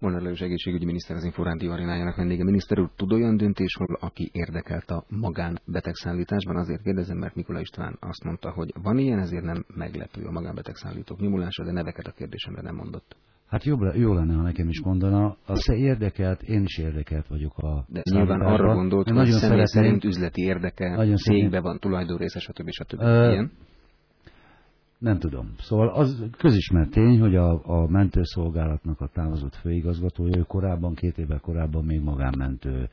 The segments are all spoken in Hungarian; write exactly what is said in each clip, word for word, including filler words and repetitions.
Molnár Lajos egészségügyi miniszter, az Inforádió arénájának vendége. Miniszter úr, tud olyan döntésről, aki érdekelt a magánbetegszállításban? Azért kérdezem, mert Mikulay István azt mondta, hogy van ilyen, ezért nem meglepő a magánbetegszállítók nyomulása, de neveket a kérdésemre nem mondott. Hát jobb, jó lenne, ha nekem is mondana. Az érdekelt, én is érdekelt vagyok a De nyilván arra gondolt, hogy személy szeretném, szerint üzleti érdeke, cégbe van, tulajdonrésze, stb. stb. Ö, ilyen? Nem tudom. Szóval az közismert tény, hogy a, a mentőszolgálatnak a távozott főigazgatója, ő korábban, két évvel korábban még magánmentő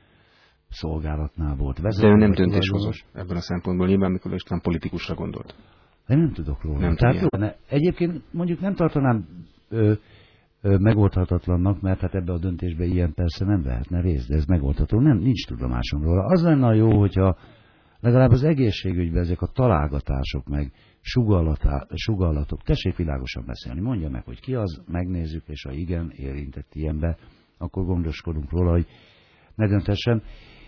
szolgálatnál volt vezető. De ő nem döntéshozós ebben a szempontból, nyilván Mikulay István politikusra gondolt. Én nem tudok róla. Nem Tehát jó, ne, egyébként mondjuk nem tartanám ö, ö, megoldhatatlannak, mert hát ebbe a döntésbe ilyen persze nem vehetne részt, de ez megoldható. Nem, nincs tudomásom róla. Az lenne jó, hogyha legalább az egészségügyben ezek a találgatások, meg sugallatok, tessék világosan beszélni, mondja meg, hogy ki az, megnézzük, és ha igen, érintett ilyenbe, akkor gondoskodunk róla, hogy ne döntessen.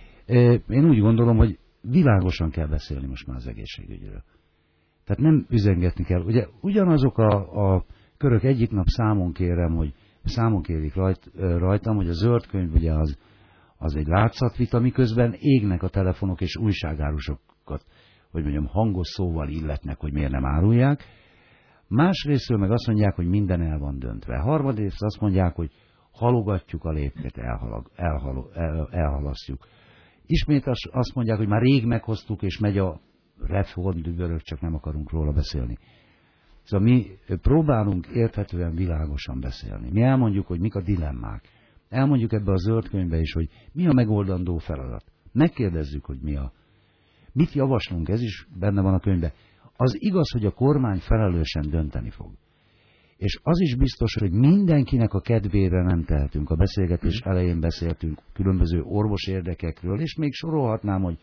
Én úgy gondolom, hogy világosan kell beszélni most már az egészségügyről. Tehát nem üzengetni kell. Ugye ugyanazok a, a körök, egyik nap számon kérem, hogy számon kérik rajt, rajtam, hogy a zöld könyv ugye az, az egy látszatvita, miközben égnek a telefonok és újságárusokat, hogy mondjam, hangos szóval illetnek, hogy miért nem árulják. Másrésztről meg azt mondják, hogy minden el van döntve. Harmadrészt azt mondják, hogy halogatjuk a lépket, elhalag, elhal, el, elhalasztjuk. Ismét azt mondják, hogy már rég meghoztuk, és megy a reform dübörög, csak nem akarunk róla beszélni. Szóval mi próbálunk érthetően világosan beszélni. Mi elmondjuk, hogy mik a dilemmák. Elmondjuk ebbe a zöld könyvbe is, hogy mi a megoldandó feladat. Megkérdezzük, hogy mi a... Mit javaslunk, ez is benne van a könyvben. Az igaz, hogy a kormány felelősen dönteni fog. És az is biztos, hogy mindenkinek a kedvére nem tehetünk. A beszélgetés elején beszéltünk különböző orvos érdekekről, és még sorolhatnám, hogy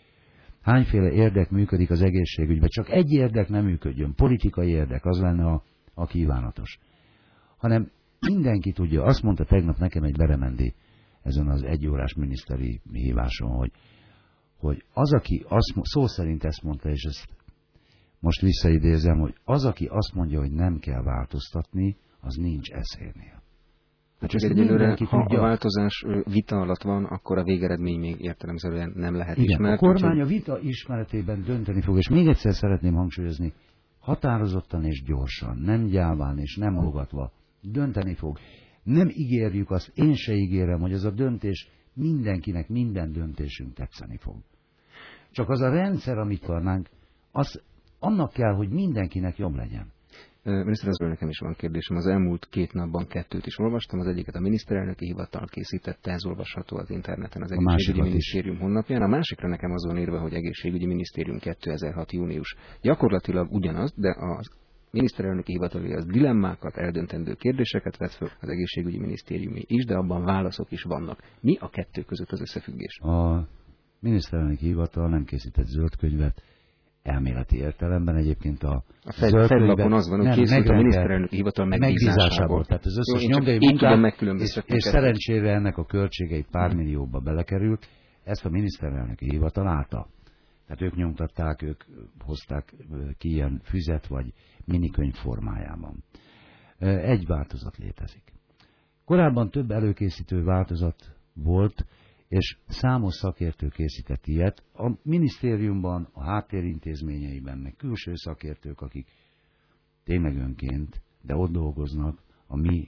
hányféle érdek működik az egészségügyben. Csak egy érdek nem működjön, politikai érdek, az lenne a, a kívánatos. Hanem mindenki tudja, azt mondta tegnap nekem egy Beremendi ezen az egyórás miniszteri híváson, hogy, hogy az, aki azt, szó szerint ezt mondta, és ezt most visszaidézem, hogy az, aki azt mondja, hogy nem kell változtatni, az nincs eszénél. Hát csak egyelőre, ha tudja, a változás vita alatt van, akkor a végeredmény még értelemszerűen nem lehet igen, ismert. A kormány a vita ismeretében dönteni fog, és még egyszer szeretném hangsúlyozni, határozottan és gyorsan, nem gyáván és nem hallgatva dönteni fog. Nem ígérjük azt, én se ígérem, hogy ez a döntés mindenkinek, minden döntésünk tetszeni fog. Csak az a rendszer, amit akarnánk, az annak kell, hogy mindenkinek jobb legyen. Miniszter, ezzel nekem is van kérdésem. Az elmúlt két napban kettőt is olvastam. Az egyiket a miniszterelnöki hivatal készítette, ez olvasható az interneten az egészségügyi minisztérium honlapján. A másikra nekem az van írva, hogy egészségügyi minisztérium kétezer-hat június. Gyakorlatilag ugyanaz, de az miniszterelnöki hivatal az dilemmákat, eldöntendő kérdéseket vett föl, az egészségügyi minisztériumi is, de abban válaszok is vannak. Mi a kettő között az összefüggés? A miniszterelnöki hivatal nem készített zöld könyvet, elméleti értelemben egyébként a, a fellapon az van, hogy készült a miniszterelnöki hivatal megbízásából. Tehát az összes nyomdai munkám, és, és szerencsére ennek a költségei pár millióba belekerült, ezt a miniszterelnöki hivatal állta. Tehát ők nyomtatták, ők hozták ki ilyen füzet vagy minikönyv formájában. Egy változat létezik. Korábban több előkészítő változat volt, és számos szakértő készített ilyet. A minisztériumban, a háttérintézményeiben, meg külső szakértők, akik tényleg önként, de ott dolgoznak a mi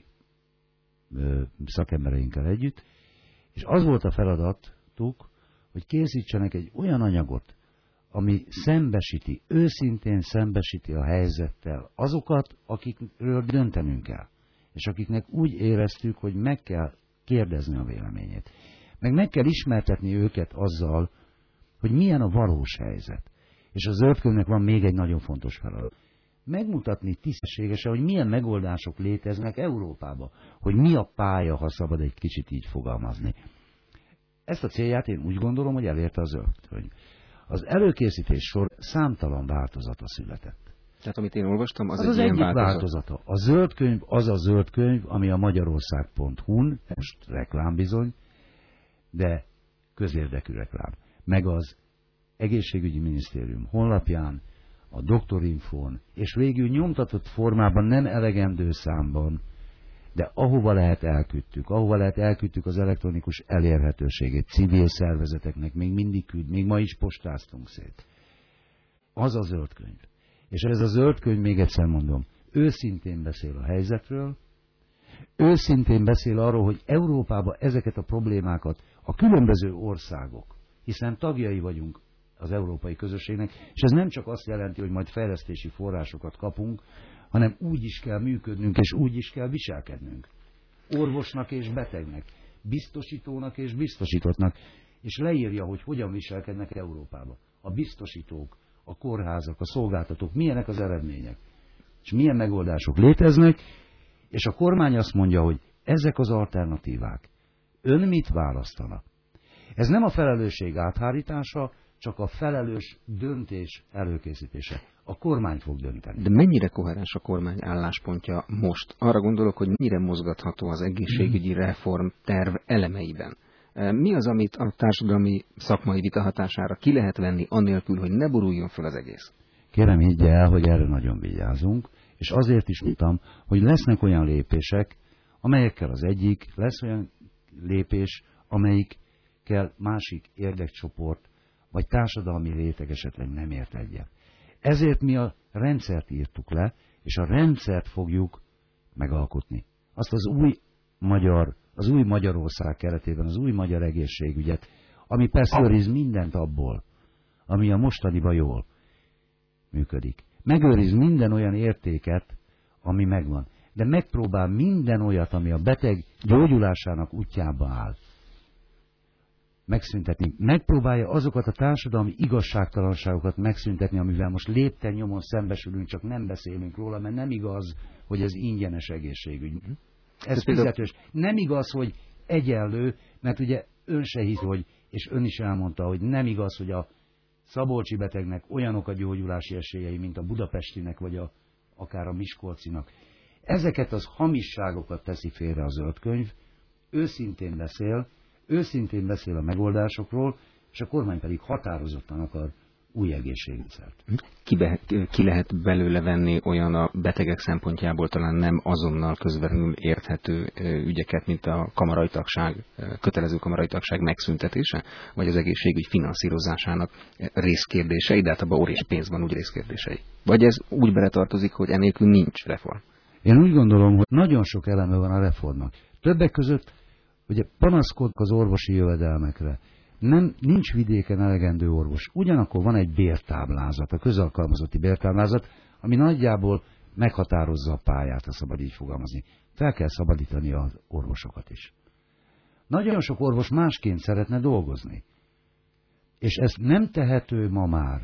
ö, szakembereinkkel együtt, és az volt a feladatuk, hogy készítsenek egy olyan anyagot, ami szembesíti, őszintén szembesíti a helyzettel azokat, akikről döntenünk kell, és akiknek úgy éreztük, hogy meg kell kérdezni a véleményét. Meg meg kell ismertetni őket azzal, hogy milyen a valós helyzet. És a zöld könyvnek van még egy nagyon fontos feladat. Megmutatni tisztességesen, hogy milyen megoldások léteznek Európában, hogy mi a pálya, ha szabad egy kicsit így fogalmazni. Ezt a célját én úgy gondolom, hogy elérte a zöld könyv. Az előkészítés sor számtalan változata született. Tehát amit én olvastam, az, az, egy az ilyen egyik változat. változata. A zöld könyv az a zöld könyv, ami a magyarország pont hu-n, most reklám bizony, de közérdekű reklám. Meg az egészségügyi minisztérium honlapján, a doktorinfón, és végül nyomtatott formában nem elegendő számban de ahova lehet elküldtük, ahova lehet elküldtük az elektronikus elérhetőségét civil szervezeteknek, még mindig küld, még ma is postáztunk szét. Az a zöld könyv. És ez a zöld könyv, még egyszer mondom, őszintén beszél a helyzetről, őszintén beszél arról, hogy Európában ezeket a problémákat a különböző országok, hiszen tagjai vagyunk az európai közösségnek, és ez nem csak azt jelenti, hogy majd fejlesztési forrásokat kapunk, hanem úgy is kell működnünk, és úgy is kell viselkednünk. Orvosnak és betegnek, biztosítónak és biztosítottnak, és leírja, hogy hogyan viselkednek Európában. A biztosítók, a kórházak, a szolgáltatók, milyenek az eredmények, és milyen megoldások léteznek, és a kormány azt mondja, hogy ezek az alternatívák. Ön mit választana? Ez nem a felelősség áthárítása, csak a felelős döntés előkészítése. A kormány fog dönteni. De mennyire koherens a kormány álláspontja most? Arra gondolok, hogy mennyire mozgatható az egészségügyi reform terv elemeiben. Mi az, amit a társadalmi szakmai vita hatására ki lehet venni, anélkül, hogy ne boruljon fel az egész? Kérem, higgye el, hogy erre nagyon vigyázunk, és azért is mondtam, hogy lesznek olyan lépések, amelyekkel az egyik, lesz olyan lépés, amelyikkel másik érdekcsoport, vagy társadalmi réteg esetleg nem ért egyet. Ezért mi a rendszert írtuk le, és a rendszert fogjuk megalkotni. Azt az új magyar, az új Magyarország keretében, az új magyar egészségügyet, ami persze őriz mindent abból, ami a mostaniban jól működik. Megőriz minden olyan értéket, ami megvan. De megpróbál minden olyat, ami a beteg gyógyulásának útjába áll, megszüntetni. Megpróbálja azokat a társadalmi igazságtalanságokat megszüntetni, amivel most lépten nyomon szembesülünk, csak nem beszélünk róla, mert nem igaz, hogy ez ingyenes egészségügy. Ez fizetős. Nem igaz, hogy egyenlő, mert ugye ön se hisz, hogy, és ön is elmondta, hogy nem igaz, hogy a szabolcsi betegnek olyanok a gyógyulási esélyei, mint a budapestinek, vagy a, akár a miskolcinak. Ezeket az hamisságokat teszi félre a zöld könyv, őszintén beszél, őszintén beszél a megoldásokról, és a kormány pedig határozottan akar új egészségrendszert. Kibe, ki lehet belőle venni olyan a betegek szempontjából talán nem azonnal közvetlenül érthető ügyeket, mint a kamarai tagság, kötelező kamarai tagság megszüntetése, vagy az egészségügy finanszírozásának részkérdései, de hát abban óriási pénz van, úgy részkérdései. Vagy ez úgy beletartozik, hogy enélkül nincs reform? Én úgy gondolom, hogy nagyon sok eleme van a reformnak. Többek között ugye panaszkodnak az orvosi jövedelmekre. Nem, nincs vidéken elegendő orvos. Ugyanakkor van egy bértáblázat, a közalkalmazotti bértáblázat, ami nagyjából meghatározza a pályát, ha szabad így fogalmazni. Fel kell szabadítani az orvosokat is. Nagyon sok orvos másként szeretne dolgozni. És ez nem tehető ma már,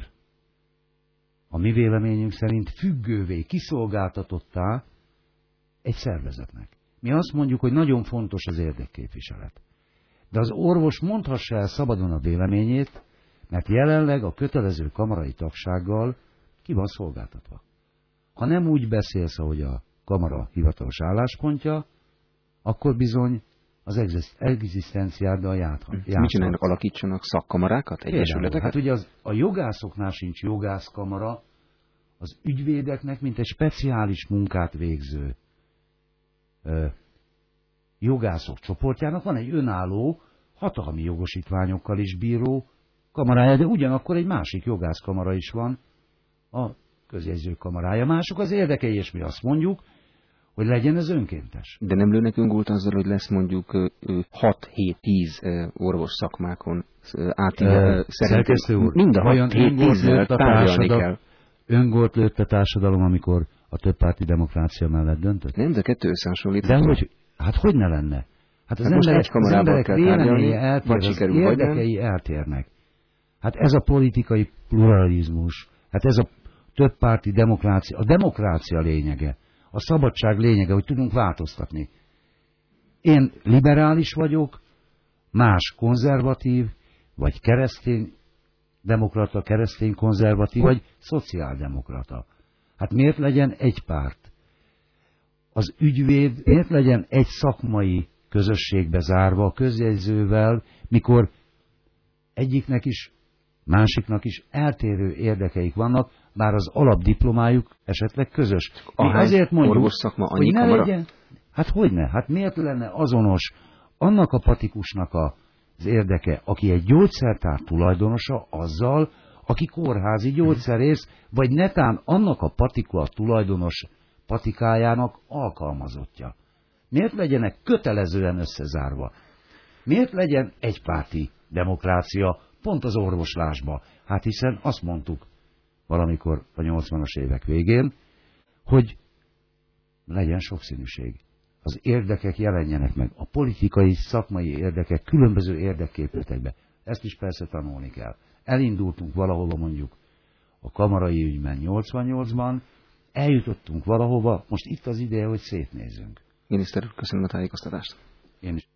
a mi véleményünk szerint függővé, kiszolgáltatottá egy szervezetnek. Mi azt mondjuk, hogy nagyon fontos az érdekképviselet. De az orvos mondhassa el szabadon a véleményét, mert jelenleg a kötelező kamarai tagsággal ki van szolgáltatva. Ha nem úgy beszélsz, ahogy a kamara hivatalos álláspontja, akkor bizony az egzisztenciáddal játszhat. Mit csinálnak, alakítsanak szakkamarákat, egyesületeket? Hát ugye az, a jogászoknál sincs jogászkamara, az ügyvédeknek, mint egy speciális munkát végző ö, jogászok csoportjának van egy önálló, hatalmi jogosítványokkal is bíró kamarája, de ugyanakkor egy másik jogászkamara is van, a közjegyzők kamarája. Mások az érdekei, és mi azt mondjuk, hogy legyen ez önkéntes. De nem lő nekünk volt azzal, hogy lesz mondjuk hat-hét-tíz orvos szakmákon átívelő szerintünk. Mind a hat-hét-tízzel tárgyalni kell. Öngolt lőtt a társadalom, amikor a többpárti demokrácia mellett döntött? Nem, de kettő összehasonlít. De hogy, hát hogy ne lenne? Hát az, hát emberek, az emberek véleménye eltér, az érdekei eltérnek. Hát ez a politikai pluralizmus, hát ez a többpárti demokrácia, a demokrácia lényege, a szabadság lényege, hogy tudunk változtatni. Én liberális vagyok, más konzervatív, vagy keresztény demokrata, keresztény konzervatív, vagy szociáldemokrata. Hát miért legyen egy párt? Az ügyvéd miért legyen egy szakmai közösségbe zárva a közjegyzővel, mikor egyiknek is, másiknak is eltérő érdekeik vannak, bár az alapdiplomájuk esetleg közös. Mi azért mondjuk, orvos szakma annyi hogy ne kamara? legyen, Hát hogyne? Hát miért lenne azonos annak a patikusnak az érdeke, aki egy gyógyszertár tulajdonosa, azzal, aki kórházi gyógyszerész, vagy netán annak a patika tulajdonos patikájának alkalmazottja? Miért legyenek kötelezően összezárva? Miért legyen egypárti demokrácia pont az orvoslásba? Hát hiszen azt mondtuk valamikor a nyolcvanas évek végén, hogy legyen sokszínűség. Az érdekek jelenjenek meg, a politikai, szakmai érdekek különböző érdekképletekbe. Ezt is persze tanulni kell. Elindultunk valahova mondjuk a kamarai ügyben nyolcvannyolcban, eljutottunk valahova, most itt az ideje, hogy szétnézzünk. Miniszter úr, köszönöm a tájékoztatást. Én is.